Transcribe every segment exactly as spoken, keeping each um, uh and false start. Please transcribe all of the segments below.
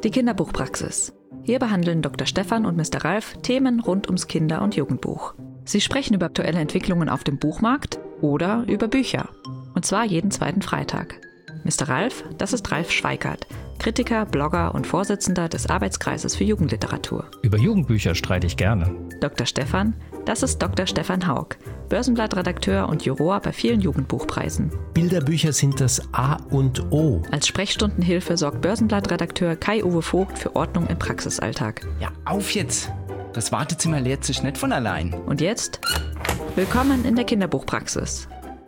Die Kinderbuchpraxis. Hier behandeln Doktor Stefan und Mister Ralf Themen rund ums Kinder- und Jugendbuch. Sie sprechen über aktuelle Entwicklungen auf dem Buchmarkt oder über Bücher. Und zwar jeden zweiten Freitag. Mister Ralf, das ist Ralf Schweikart, Kritiker, Blogger und Vorsitzender des Arbeitskreises für Jugendliteratur. Über Jugendbücher streite ich gerne. Doktor Stefan, das ist Doktor Stefan Haug, Börsenblattredakteur und Juror bei vielen Jugendbuchpreisen. Bilderbücher sind das A und O. Als Sprechstundenhilfe sorgt Börsenblattredakteur Kai-Uwe Vogt für Ordnung im Praxisalltag. Ja, auf jetzt! Das Wartezimmer leert sich nicht von allein. Und jetzt? Willkommen in der Kinderbuchpraxis.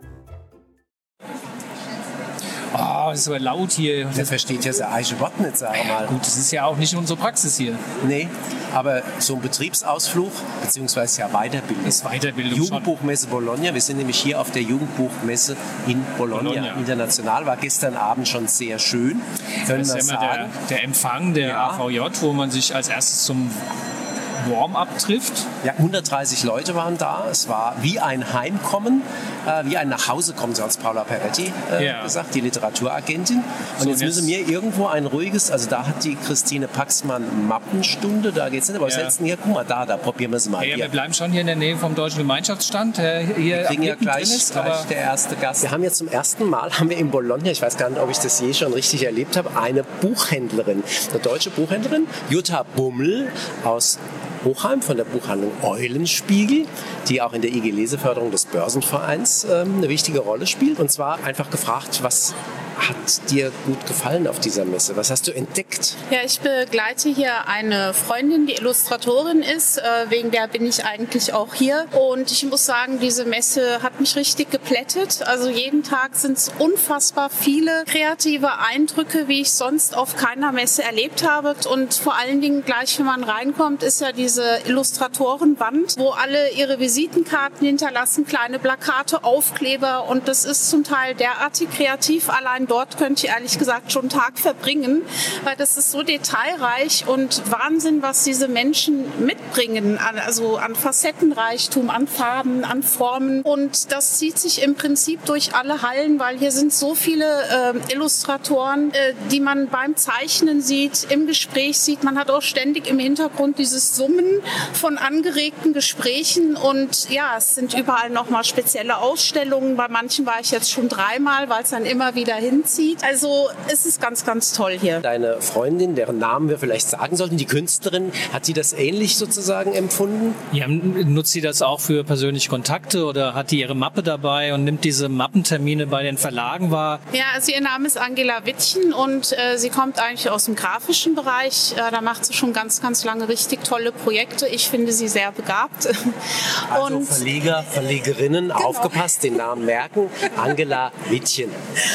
Oh, das ist aber laut hier. Der versteht ja sein eigenes Wort nicht, sag mal. Gut, das ist ja auch nicht unsere Praxis hier. Nee, aber so ein Betriebsausflug, beziehungsweise ja Weiterbildung. Das ist Weiterbildung Jugendbuchmesse Bologna. Wir sind nämlich hier auf der Jugendbuchmesse in Bologna. Bologna. International. War gestern Abend schon sehr schön. Können Das wir ist ja immer sagen. der, der Empfang der Ja. A V J, wo man sich als erstes zum Warm-up trifft. Ja, hundertdreißig Leute waren da. Es war wie ein Heimkommen, äh, wie ein Nachhausekommen, so hat es Paula Peretti äh, Ja. gesagt, die Literaturagentin. Und So, jetzt und müssen wir irgendwo ein ruhiges, also da hat die Christine Paxmann Mappenstunde, da geht es nicht, aber was Ja. hältst du denn hier? Guck mal, da, da probieren wir es mal. Ja, Hier. wir bleiben schon hier in der Nähe vom Deutschen Gemeinschaftsstand, der hier Wir kriegen ja mittendrin gleich, ist, gleich aber der erste Gast. Wir haben jetzt zum ersten Mal, haben wir in Bologna, ich weiß gar nicht, ob ich das je schon richtig erlebt habe, eine Buchhändlerin, eine deutsche Buchhändlerin, Jutta Bummel aus Hochheim von der Buchhandlung Eulenspiegel, die auch in der I G Leseförderung des Börsenvereins ähm, eine wichtige Rolle spielt. Und zwar einfach gefragt, was hat dir gut gefallen auf dieser Messe? Was hast du entdeckt? Ja, ich begleite hier eine Freundin, die Illustratorin ist. Äh, wegen der bin ich eigentlich auch hier. Und ich muss sagen, diese Messe hat mich richtig geplättet. Also jeden Tag sind es unfassbar viele kreative Eindrücke, wie ich sonst auf keiner Messe erlebt habe. Und vor allen Dingen gleich, wenn man reinkommt, ist ja diese Illustratorenwand, wo alle ihre Visitenkarten hinterlassen, kleine Plakate, Aufkleber. Und das ist zum Teil derartig kreativ. Allein dort könnte ich ehrlich gesagt schon einen Tag verbringen, weil das ist so detailreich und Wahnsinn, was diese Menschen mitbringen, an, also an Facettenreichtum, an Farben, an Formen. Und das zieht sich im Prinzip durch alle Hallen, weil hier sind so viele äh, Illustratoren, äh, die man beim Zeichnen sieht, im Gespräch sieht. Man hat auch ständig im Hintergrund dieses Summen von angeregten Gesprächen und ja, es sind überall nochmal spezielle Ausstellungen. Bei manchen war ich jetzt schon dreimal, weil es dann immer wieder hinzieht. Also es ist ganz, ganz toll hier. Deine Freundin, deren Namen wir vielleicht sagen sollten, die Künstlerin, hat sie das ähnlich sozusagen empfunden? ja, nutzt sie das auch für persönliche Kontakte oder hat die ihre Mappe dabei und nimmt diese Mappentermine bei den Verlagen wahr? Ja, also ihr Name ist Angela Wittchen und äh, sie kommt eigentlich aus dem grafischen Bereich. Äh, da macht sie schon ganz, ganz lange richtig tolle Projekte. Ich finde sie sehr begabt. Also und Verleger, Verlegerinnen, aufgepasst, den Namen merken, Angela Wittchen.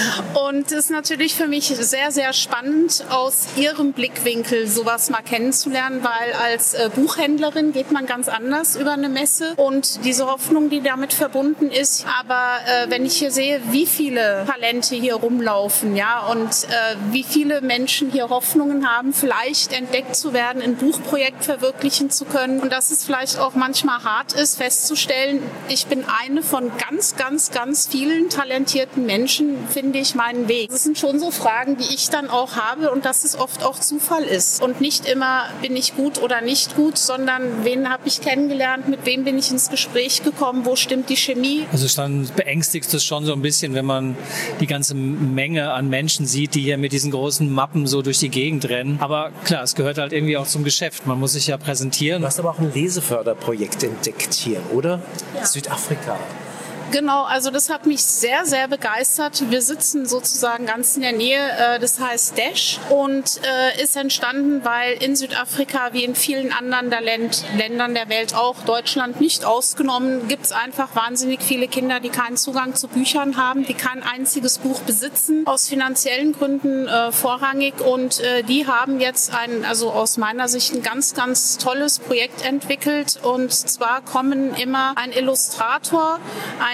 Und es ist natürlich für mich sehr, sehr spannend, aus ihrem Blickwinkel sowas mal kennenzulernen, weil als äh, Buchhändlerin geht man ganz anders über eine Messe und diese Hoffnung, die damit verbunden ist. Aber äh, wenn ich hier sehe, wie viele Talente hier rumlaufen, ja, und äh, wie viele Menschen hier Hoffnungen haben, vielleicht entdeckt zu werden, ein Buchprojekt verwirklichen zu können und dass es vielleicht auch manchmal hart ist, festzustellen, ich bin eine von ganz, ganz, ganz vielen talentierten Menschen, finde ich meinen Weg. Das sind schon so Fragen, die ich dann auch habe und dass es oft auch Zufall ist. Und nicht immer bin ich gut oder nicht gut, sondern wen habe ich kennengelernt, mit wem bin ich ins Gespräch gekommen, wo stimmt die Chemie. Also dann beängstigt es schon so ein bisschen, wenn man die ganze Menge an Menschen sieht, die hier mit diesen großen Mappen so durch die Gegend rennen. Aber klar, es gehört halt irgendwie auch zum Geschäft. Man muss sich ja präsentieren. Du hast aber auch ein Leseförderprojekt entdeckt hier, oder? Ja. Südafrika. Genau, also das hat mich sehr, sehr begeistert. Wir sitzen sozusagen ganz in der Nähe, äh, das heißt Dash und äh, ist entstanden, weil in Südafrika wie in vielen anderen der Länd Ländern der Welt, auch Deutschland nicht ausgenommen, gibt es einfach wahnsinnig viele Kinder, die keinen Zugang zu Büchern haben, die kein einziges Buch besitzen, aus finanziellen Gründen äh, vorrangig und äh, die haben jetzt ein, also aus meiner Sicht ein ganz, ganz tolles Projekt entwickelt und zwar kommen immer ein Illustrator, ein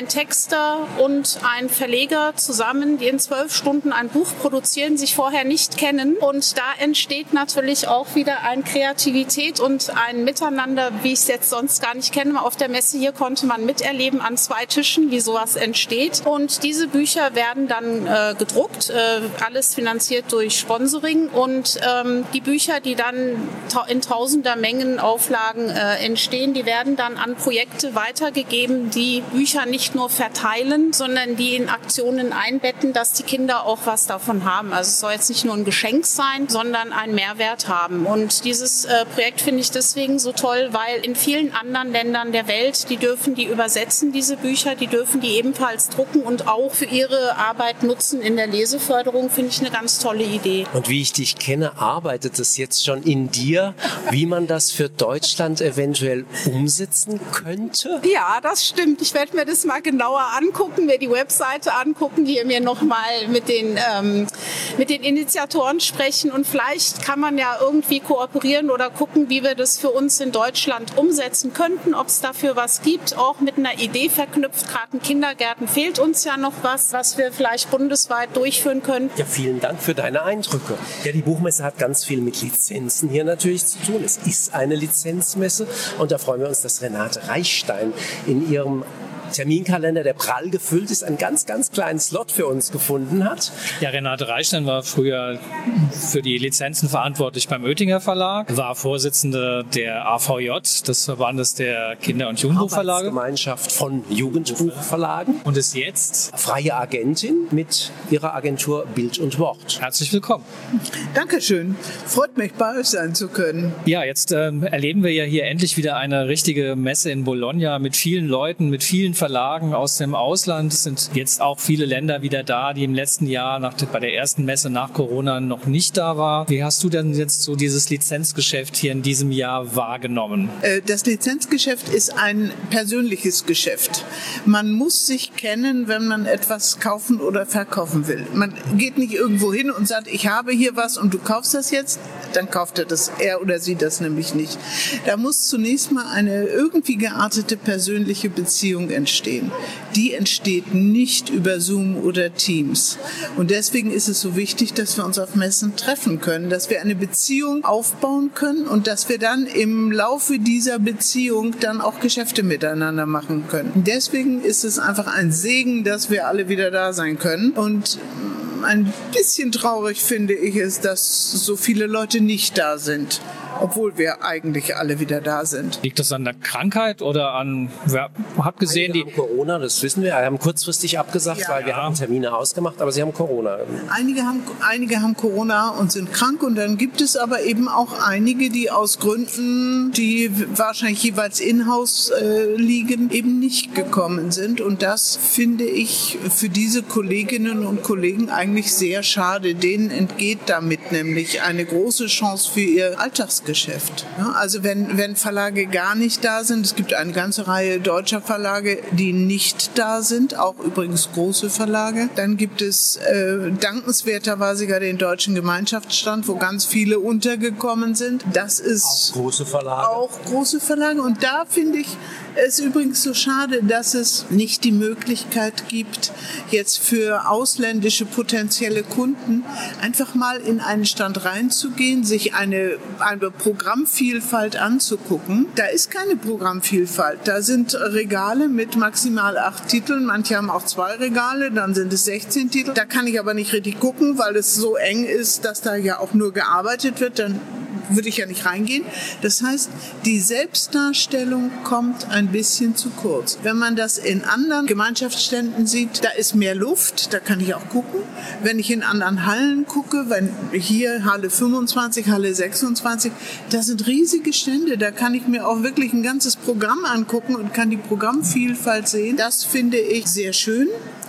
ein Texter und ein Verleger zusammen, die in zwölf Stunden ein Buch produzieren, sich vorher nicht kennen. Und da entsteht natürlich auch wieder eine Kreativität und ein Miteinander, wie ich es jetzt sonst gar nicht kenne. Auf der Messe hier konnte man miterleben an zwei Tischen, wie sowas entsteht. Und diese Bücher werden dann äh, gedruckt, äh, alles finanziert durch Sponsoring. Und ähm, die Bücher, die dann ta- in tausender Mengen Auflagen äh, entstehen, die werden dann an Projekte weitergegeben, die Bücher nicht nur verteilen, sondern die in Aktionen einbetten, dass die Kinder auch was davon haben. Also es soll jetzt nicht nur ein Geschenk sein, sondern einen Mehrwert haben. Und dieses äh, Projekt finde ich deswegen so toll, weil in vielen anderen Ländern der Welt, die dürfen die übersetzen, diese Bücher, die dürfen die ebenfalls drucken und auch für ihre Arbeit nutzen in der Leseförderung, finde ich eine ganz tolle Idee. Und wie ich dich kenne, arbeitet es jetzt schon in dir, wie man das für Deutschland eventuell umsetzen könnte? Ja, das stimmt. Ich werde mir das mal genauer angucken, mir die Webseite angucken, die mir nochmal mit den, ähm, mit den Initiatoren sprechen und vielleicht kann man ja irgendwie kooperieren oder gucken, wie wir das für uns in Deutschland umsetzen könnten, ob es dafür was gibt, auch mit einer Idee verknüpft. Gerade in Kindergärten fehlt uns ja noch was, was wir vielleicht bundesweit durchführen können. Ja, vielen Dank für deine Eindrücke. Ja, die Buchmesse hat ganz viel mit Lizenzen hier natürlich zu tun. Es ist eine Lizenzmesse und da freuen wir uns, dass Renate Reichstein in ihrem Terminkalender, der prall gefüllt ist, einen ganz, ganz kleinen Slot für uns gefunden hat. Ja, Renate Reichstein war früher für die Lizenzen verantwortlich beim Oettinger Verlag, war Vorsitzende der A V J, des Verbandes der Kinder- und Jugendbuchverlage. Gemeinschaft von Jugendbuchverlagen. Und ist jetzt freie Agentin mit ihrer Agentur Bild und Wort. Herzlich willkommen. Dankeschön. Freut mich, bei euch sein zu können. Ja, jetzt ähm, erleben wir ja hier endlich wieder eine richtige Messe in Bologna mit vielen Leuten, mit vielen Verlagen aus dem Ausland. Es sind jetzt auch viele Länder wieder da, die im letzten Jahr nach, bei der ersten Messe nach Corona noch nicht da war. Wie hast du denn jetzt so dieses Lizenzgeschäft hier in diesem Jahr wahrgenommen? Das Lizenzgeschäft ist ein persönliches Geschäft. Man muss sich kennen, wenn man etwas kaufen oder verkaufen will. Man geht nicht irgendwo hin und sagt, ich habe hier was und du kaufst das jetzt, dann kauft er das, er oder sie das nämlich nicht. Da muss zunächst mal eine irgendwie geartete persönliche Beziehung entstehen. Die entsteht nicht über Zoom oder Teams. Und deswegen ist es so wichtig, dass wir uns auf Messen treffen können, dass wir eine Beziehung aufbauen können und dass wir dann im Laufe dieser Beziehung dann auch Geschäfte miteinander machen können. Deswegen ist es einfach ein Segen, dass wir alle wieder da sein können. Und ein bisschen traurig finde ich es, dass so viele Leute nicht da sind, obwohl wir eigentlich alle wieder da sind. Liegt das an der Krankheit oder an, wer hat gesehen, die haben Corona, das wissen wir, wir haben kurzfristig abgesagt, ja, weil wir ja. haben Termine ausgemacht, aber sie haben Corona. Einige haben, einige haben Corona und sind krank und dann gibt es aber eben auch einige, die aus Gründen, die wahrscheinlich jeweils in-house äh, liegen, eben nicht gekommen sind und das finde ich für diese Kolleginnen und Kollegen eigentlich sehr schade. Denen entgeht damit nämlich eine große Chance für ihr Alltagsgeschäft. Also wenn, wenn Verlage gar nicht da sind, es gibt eine ganze Reihe deutscher Verlage, die nicht da sind, auch übrigens große Verlage. Dann gibt es äh, dankenswerterweise gar den Deutschen Gemeinschaftsstand, wo ganz viele untergekommen sind. Das ist auch große Verlage. Auch große Verlage. Und da finde ich es übrigens so schade, dass es nicht die Möglichkeit gibt, jetzt für ausländische potenzielle Kunden einfach mal in einen Stand reinzugehen, sich eine, eine Programmvielfalt anzugucken. Da ist keine Programmvielfalt. Da sind Regale mit maximal acht Titeln. Manche haben auch zwei Regale, dann sind es sechzehn Titel. Da kann ich aber nicht richtig gucken, weil es so eng ist, dass da ja auch nur gearbeitet wird. Dann würde ich ja nicht reingehen. Das heißt, die Selbstdarstellung kommt ein bisschen zu kurz. Wenn man das in anderen Gemeinschaftsständen sieht, da ist mehr Luft, da kann ich auch gucken. Wenn ich in anderen Hallen gucke, wenn hier Halle fünfundzwanzig, Halle sechsundzwanzig, da sind riesige Stände, da kann ich mir auch wirklich ein ganzes Programm angucken und kann die Programmvielfalt sehen. Das finde ich sehr schön.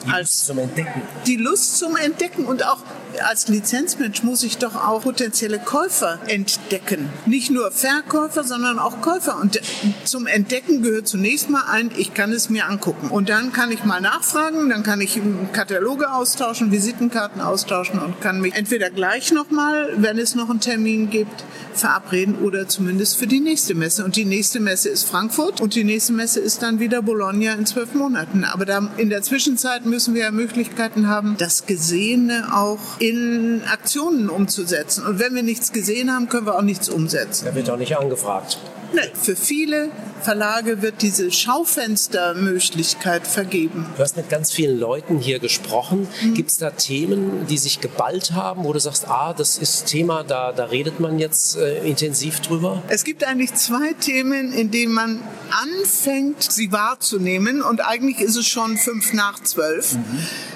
Die als Lust zum Entdecken. Die Lust zum Entdecken und auch als Lizenzmensch muss ich doch auch potenzielle Käufer entdecken. Nicht nur Verkäufer, sondern auch Käufer. Und zum Entdecken gehört zunächst mal ein, ich kann es mir angucken. Und dann kann ich mal nachfragen, dann kann ich Kataloge austauschen, Visitenkarten austauschen und kann mich entweder gleich nochmal, wenn es noch einen Termin gibt, verabreden oder zumindest für die nächste Messe. Und die nächste Messe ist Frankfurt und die nächste Messe ist dann wieder Bologna in zwölf Monaten. Aber da, in der Zwischenzeit müssen wir ja Möglichkeiten haben, das Gesehene auch in Aktionen umzusetzen. Und wenn wir nichts gesehen haben, können wir auch nichts umsetzen. Da wird auch nicht angefragt. Nee, für viele Verlage wird diese Schaufenstermöglichkeit vergeben. Du hast mit ganz vielen Leuten hier gesprochen. Mhm. Gibt es da Themen, die sich geballt haben, wo du sagst, ah, das ist Thema, da, da redet man jetzt äh, intensiv drüber? Es gibt eigentlich zwei Themen, in denen man anfängt, sie wahrzunehmen. Und eigentlich ist es schon fünf nach zwölf. Mhm.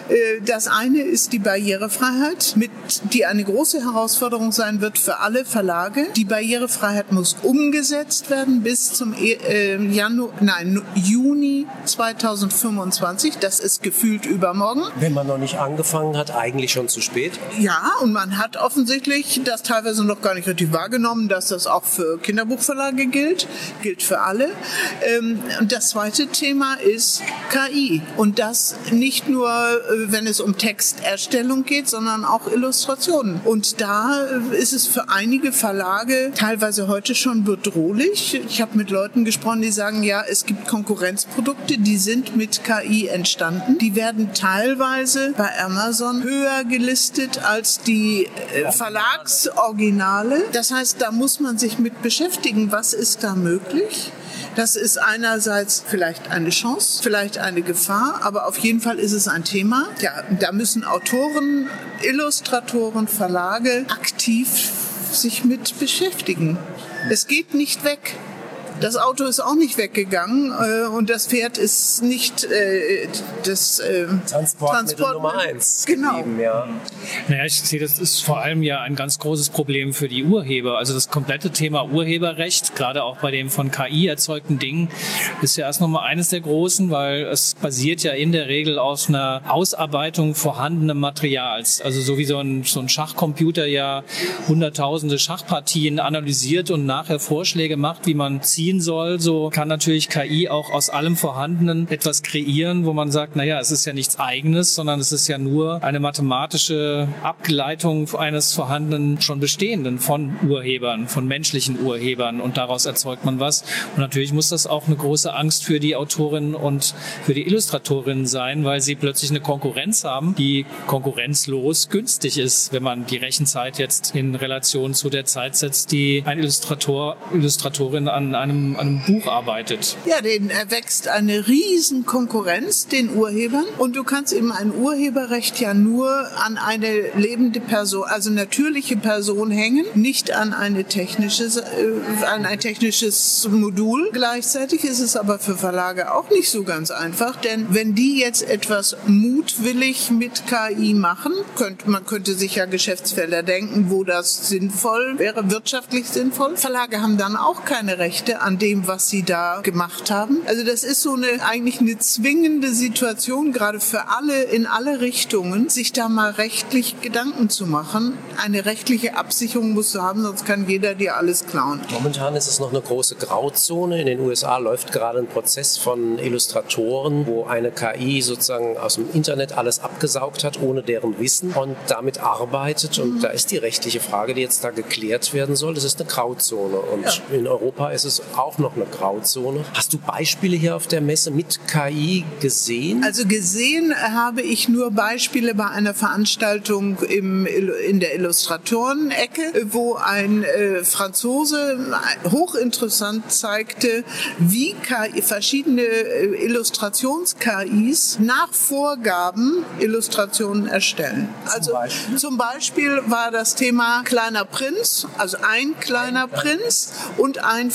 Das eine ist die Barrierefreiheit, mit, die eine große Herausforderung sein wird für alle Verlage. Die Barrierefreiheit muss umgesetzt werden bis zum äh, Januar, nein, Juni zweitausendfünfundzwanzig. Das ist gefühlt übermorgen. Wenn man noch nicht angefangen hat, eigentlich schon zu spät? Ja, und man hat offensichtlich das teilweise noch gar nicht richtig wahrgenommen, dass das auch für Kinderbuchverlage gilt, gilt für alle. Ähm, und das zweite Thema ist K I. Und das nicht nur wenn es um Texterstellung geht, sondern auch Illustrationen. Und da ist es für einige Verlage teilweise heute schon bedrohlich. Ich habe mit Leuten gesprochen, die sagen, ja, es gibt Konkurrenzprodukte, die sind mit K I entstanden. Die werden teilweise bei Amazon höher gelistet als die äh, Verlagsoriginale. Das heißt, da muss man sich mit beschäftigen, was ist da möglich? Das ist einerseits vielleicht eine Chance, vielleicht eine Gefahr, aber auf jeden Fall ist es ein Thema. Ja, da müssen Autoren, Illustratoren, Verlage aktiv sich mit beschäftigen. Es geht nicht weg. Das Auto ist auch nicht weggegangen äh, und das Pferd ist nicht äh, das äh, Transportmittel Transport Nummer eins. Genau. Geblieben, ja. Naja, ich sehe, das ist vor allem ja ein ganz großes Problem für die Urheber. Also das komplette Thema Urheberrecht, gerade auch bei dem von K I erzeugten Dingen, ist ja erst nochmal eines der großen, weil es basiert ja in der Regel aus einer Ausarbeitung vorhandenen Materials. Also so wie so ein, so ein Schachcomputer ja hunderttausende Schachpartien analysiert und nachher Vorschläge macht, wie man ziehen soll, so kann natürlich K I auch aus allem Vorhandenen etwas kreieren, wo man sagt, naja, es ist ja nichts Eigenes, sondern es ist ja nur eine mathematische Ableitung eines vorhandenen, schon bestehenden von Urhebern, von menschlichen Urhebern und daraus erzeugt man was. Und natürlich muss das auch eine große Angst für die Autorinnen und für die Illustratorinnen sein, weil sie plötzlich eine Konkurrenz haben, die konkurrenzlos günstig ist, wenn man die Rechenzeit jetzt in Relation zu der Zeit setzt, die ein Illustrator, Illustratorin an einem an einem Buch arbeitet. Ja, denen erwächst eine riesen Konkurrenz, den Urhebern. Und du kannst eben ein Urheberrecht ja nur an eine lebende Person, also natürliche Person hängen, nicht an eine technische, äh, an ein technisches Modul. Gleichzeitig ist es aber für Verlage auch nicht so ganz einfach, denn wenn die jetzt etwas mutwillig mit K I machen, könnte, man könnte sich ja Geschäftsfelder denken, wo das sinnvoll wäre, wirtschaftlich sinnvoll. Verlage haben dann auch keine Rechte an dem, was sie da gemacht haben. Also das ist so eine eigentlich eine zwingende Situation, gerade für alle in alle Richtungen, sich da mal rechtlich Gedanken zu machen. Eine rechtliche Absicherung musst du haben, sonst kann jeder dir alles klauen. Momentan ist es noch eine große Grauzone. In den U S A läuft gerade ein Prozess von Illustratoren, wo eine K I sozusagen aus dem Internet alles abgesaugt hat, ohne deren Wissen und damit arbeitet. Und mhm. da ist die rechtliche Frage, die jetzt da geklärt werden soll. Das ist eine Grauzone. Und ja. in Europa ist es auch noch eine Grauzone. Hast du Beispiele hier auf der Messe mit K I gesehen? Also gesehen habe ich nur Beispiele bei einer Veranstaltung im, in der Illustratoren-Ecke, wo ein äh, Franzose hochinteressant zeigte, wie K I, verschiedene äh, Illustrations-K Is nach Vorgaben Illustrationen erstellen. Also zum Beispiel? zum Beispiel war das Thema Kleiner Prinz, also ein kleiner Prinz und ein Fuchs.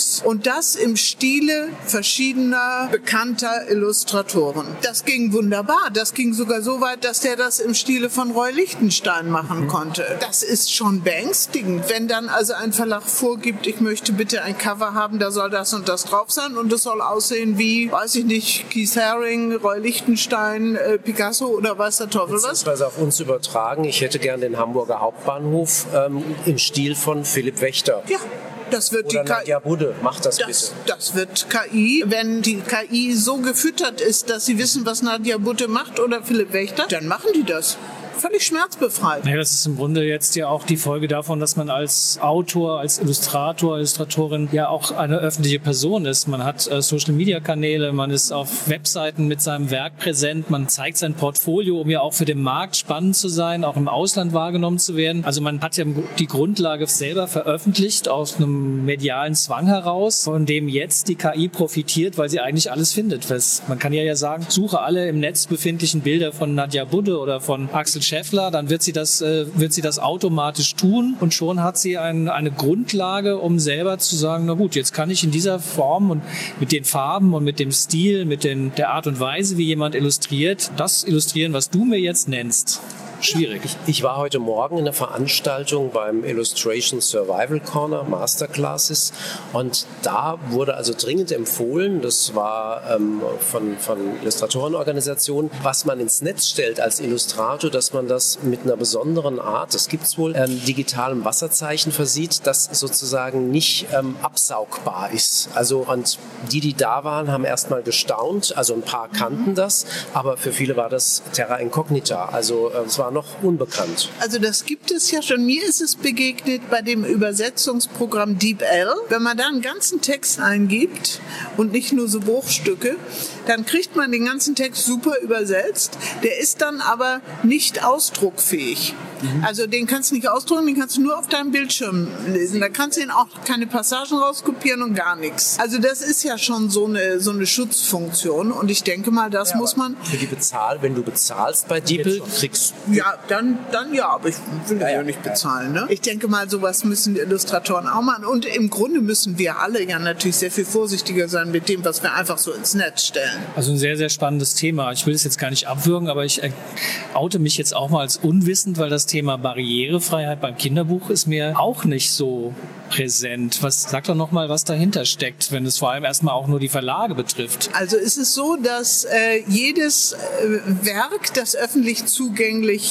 Books. Und das im Stile verschiedener bekannter Illustratoren. Das ging wunderbar. Das ging sogar so weit, dass der das im Stile von Roy Lichtenstein machen mhm. konnte. Das ist schon beängstigend, wenn dann also ein Verlag vorgibt, ich möchte bitte ein Cover haben, da soll das und das drauf sein und es soll aussehen wie, weiß ich nicht, Keith Haring, Roy Lichtenstein, äh, Picasso oder weiß der Teufel was. Beziehungsweise auf uns übertragen, ich hätte gern den Hamburger Hauptbahnhof ähm, im Stil von Philipp Wächter. Ja. Das wird Oder die K I. Nadja Budde, macht das, das bitte. Das wird K I. Wenn die K I so gefüttert ist, dass sie wissen, was Nadja Budde macht oder Philipp Wächter, dann machen die das. Völlig schmerzbefreit. Ja, das ist im Grunde jetzt ja auch die Folge davon, dass man als Autor, als Illustrator, Illustratorin ja auch eine öffentliche Person ist. Man hat äh, Social-Media-Kanäle, man ist auf Webseiten mit seinem Werk präsent, man zeigt sein Portfolio, um ja auch für den Markt spannend zu sein, auch im Ausland wahrgenommen zu werden. Also man hat ja die Grundlage selber veröffentlicht aus einem medialen Zwang heraus, von dem jetzt die K I profitiert, weil sie eigentlich alles findet. Man kann ja ja sagen, suche alle im Netz befindlichen Bilder von Nadja Budde oder von Axel Scheffler, dann wird sie das, äh, wird sie das automatisch tun und schon hat sie ein, eine Grundlage, um selber zu sagen, na gut, jetzt kann ich in dieser Form und mit den Farben und mit dem Stil, mit den, der Art und Weise, wie jemand illustriert, das illustrieren, was du mir jetzt nennst. Schwierig. Ich, ich war heute Morgen in einer Veranstaltung beim Illustration Survival Corner Masterclasses und da wurde also dringend empfohlen, das war ähm, von, von Illustratorenorganisationen, was man ins Netz stellt als Illustrator, dass man das mit einer besonderen Art, das gibt es wohl, ähm, digitalem Wasserzeichen versieht, das sozusagen nicht ähm, absaugbar ist. Also und die, die da waren, haben erstmal gestaunt, also ein paar kannten das, aber für viele war das Terra Incognita, also äh, es war noch unbekannt. Also das gibt es ja schon. Mir ist es begegnet bei dem Übersetzungsprogramm DeepL. Wenn man da einen ganzen Text eingibt und nicht nur so Bruchstücke, dann kriegt man den ganzen Text super übersetzt. Der ist dann aber nicht ausdruckfähig. Mhm. Also den kannst du nicht ausdrucken, den kannst du nur auf deinem Bildschirm lesen. Da kannst du ihn auch keine Passagen rauskopieren und gar nichts. Also das ist ja schon so eine, so eine Schutzfunktion und ich denke mal, das ja, muss man... Für die Bezahl, wenn du bezahlst bei DeepL, kriegst du... Ja, dann, dann ja, aber ich will ja, ja nicht bezahlen. Ne? Ich denke mal, sowas müssen die Illustratoren auch machen. Und im Grunde müssen wir alle ja natürlich sehr viel vorsichtiger sein mit dem, was wir einfach so ins Netz stellen. Also ein sehr, sehr spannendes Thema. Ich will es jetzt gar nicht abwürgen, aber ich oute mich jetzt auch mal als unwissend, weil das Thema Barrierefreiheit beim Kinderbuch ist mir auch nicht so präsent. Was, sag doch noch mal, was dahinter steckt, wenn es vor allem erstmal auch nur die Verlage betrifft. Also es ist so, dass äh, jedes äh, Werk, das öffentlich zugänglich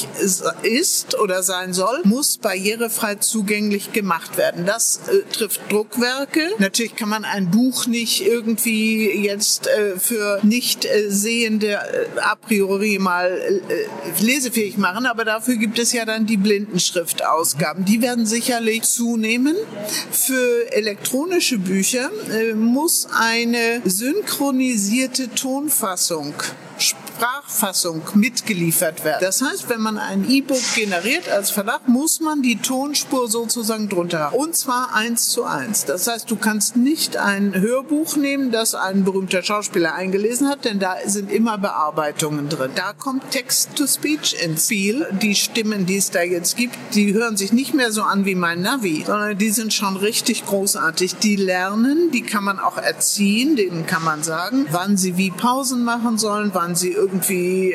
ist oder sein soll, muss barrierefrei zugänglich gemacht werden. Das äh, trifft Druckwerke. Natürlich kann man ein Buch nicht irgendwie jetzt äh, für nicht äh, Sehende äh, a priori mal äh, lesefähig machen, aber dafür gibt es ja dann die Blindenschriftausgaben. Die werden sicherlich zunehmen. Für elektronische Bücher äh, muss eine synchronisierte Tonfassung, Sprachfassung mitgeliefert werden. Das heißt, wenn man ein E-Book generiert als Verlag, muss man die Tonspur sozusagen drunter haben. Und zwar eins zu eins. Das heißt, du kannst nicht ein Hörbuch nehmen, das ein berühmter Schauspieler eingelesen hat, denn da sind immer Bearbeitungen drin. Da kommt Text-to-Speech ins Spiel. Die Stimmen, die es da jetzt gibt, die hören sich nicht mehr so an wie mein Navi, sondern die sind schon richtig großartig. Die lernen, die kann man auch erziehen, denen kann man sagen, wann sie wie Pausen machen sollen, wann sie irgendwie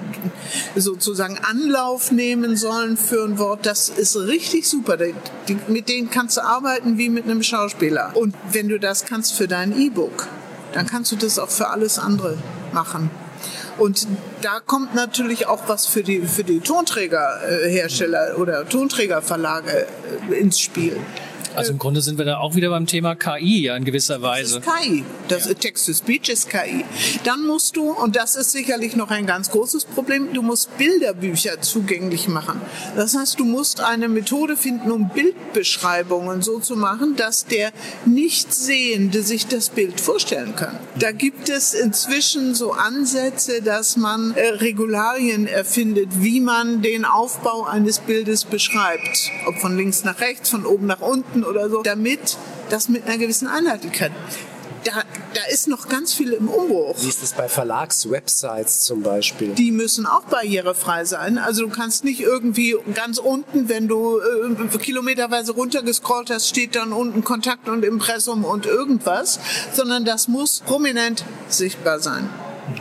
sozusagen Anlauf nehmen sollen für ein Wort. Das ist richtig super. Die, die, mit denen kannst du arbeiten wie mit einem Schauspieler. Und wenn du das kannst für dein E-Book, dann kannst du das auch für alles andere machen. Und da kommt natürlich auch was für die, für die Tonträgerhersteller oder Tonträgerverlage ins Spiel. Also im Grunde sind wir da auch wieder beim Thema K I ja in gewisser Weise. Das ist K I. Das ja. Text-to-Speech ist K I. Dann musst du, und das ist sicherlich noch ein ganz großes Problem, du musst Bilderbücher zugänglich machen. Das heißt, du musst eine Methode finden, um Bildbeschreibungen so zu machen, dass der Nichtsehende sich das Bild vorstellen kann. Da gibt es inzwischen so Ansätze, dass man äh, Regularien erfindet, wie man den Aufbau eines Bildes beschreibt. Ob von links nach rechts, von oben nach unten oder so, damit das mit einer gewissen Einheitlichkeit. Da, da ist noch ganz viel im Umbruch. Wie ist das bei Verlagswebsites zum Beispiel? Die müssen auch barrierefrei sein. Also du kannst nicht irgendwie ganz unten, wenn du äh, kilometerweise runtergescrollt hast, steht dann unten Kontakt und Impressum und irgendwas, sondern das muss prominent sichtbar sein.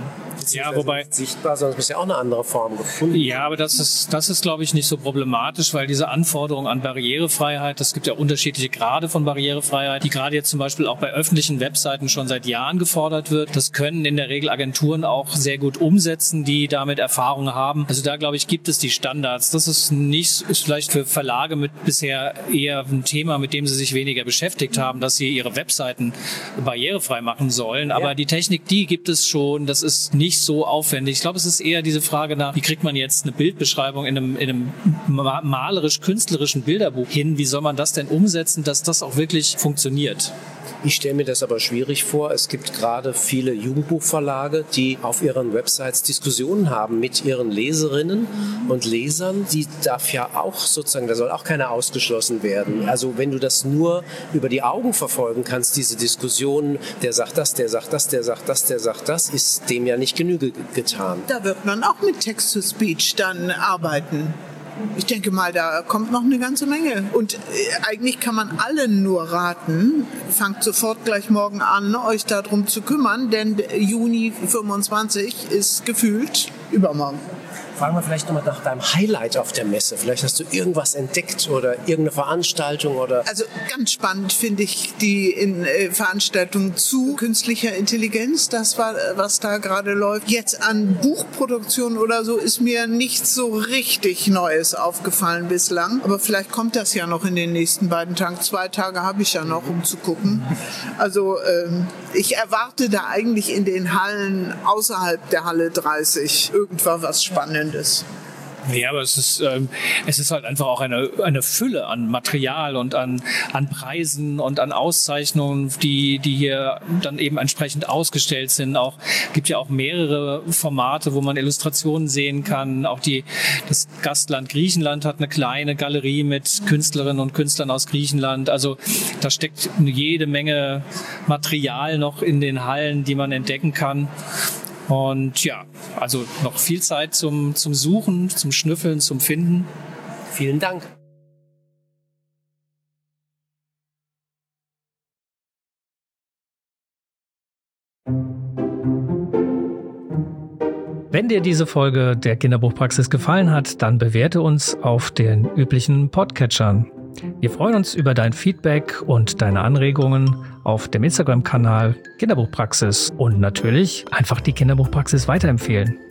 Ja, wobei sichtbar, sonst muss ja auch eine andere Form gefunden. Ja, aber das ist, das ist, glaube ich, nicht so problematisch, weil diese Anforderung an Barrierefreiheit, es gibt ja unterschiedliche Grade von Barrierefreiheit, die gerade jetzt zum Beispiel auch bei öffentlichen Webseiten schon seit Jahren gefordert wird. Das können in der Regel Agenturen auch sehr gut umsetzen, die damit Erfahrung haben. Also da, glaube ich, gibt es die Standards. Das ist nicht, ist vielleicht für Verlage mit bisher eher ein Thema, mit dem sie sich weniger beschäftigt haben, dass sie ihre Webseiten barrierefrei machen sollen. Aber ja, die Technik, die gibt es schon. Das ist nicht so aufwendig. Ich glaube, es ist eher diese Frage nach, wie kriegt man jetzt eine Bildbeschreibung in einem, in einem malerisch-künstlerischen Bilderbuch hin? Wie soll man das denn umsetzen, dass das auch wirklich funktioniert? Ich stelle mir das aber schwierig vor. Es gibt gerade viele Jugendbuchverlage, die auf ihren Websites Diskussionen haben mit ihren Leserinnen und Lesern. Die darf ja auch sozusagen, da soll auch keiner ausgeschlossen werden. Also wenn du das nur über die Augen verfolgen kannst, diese Diskussionen, der sagt das, der sagt das, der sagt das, der sagt das, ist dem ja nicht Genüge getan. Da wird man auch mit Text-to-Speech dann arbeiten. Ich denke mal, da kommt noch eine ganze Menge. Und äh, eigentlich kann man allen nur raten, fangt sofort gleich morgen an, euch darum zu kümmern, denn Juni fünfundzwanzig ist gefühlt übermorgen. Fragen wir vielleicht nochmal nach deinem Highlight auf der Messe. Vielleicht hast du irgendwas entdeckt oder irgendeine Veranstaltung oder... Also ganz spannend finde ich die in, äh, Veranstaltung zu künstlicher Intelligenz. Das war, was da gerade läuft. Jetzt an Buchproduktion oder so ist mir nichts so richtig Neues aufgefallen bislang. Aber vielleicht kommt das ja noch in den nächsten beiden Tagen. Zwei Tage habe ich ja noch, um zu gucken. Also ähm, ich erwarte da eigentlich in den Hallen außerhalb der Halle dreißig irgendwas was Spannendes. Ja, aber es ist, ähm, es ist halt einfach auch eine, eine Fülle an Material und an, an Preisen und an Auszeichnungen, die, die hier dann eben entsprechend ausgestellt sind. Auch, gibt ja auch mehrere Formate, wo man Illustrationen sehen kann. Auch die, das Gastland Griechenland hat eine kleine Galerie mit Künstlerinnen und Künstlern aus Griechenland. Also da steckt jede Menge Material noch in den Hallen, die man entdecken kann. Und ja, also noch viel Zeit zum, zum Suchen, zum Schnüffeln, zum Finden. Vielen Dank. Wenn dir diese Folge der Kinderbuchpraxis gefallen hat, dann bewerte uns auf den üblichen Podcatchern. Wir freuen uns über dein Feedback und deine Anregungen auf dem Instagram-Kanal Kinderbuchpraxis und natürlich einfach die Kinderbuchpraxis weiterempfehlen.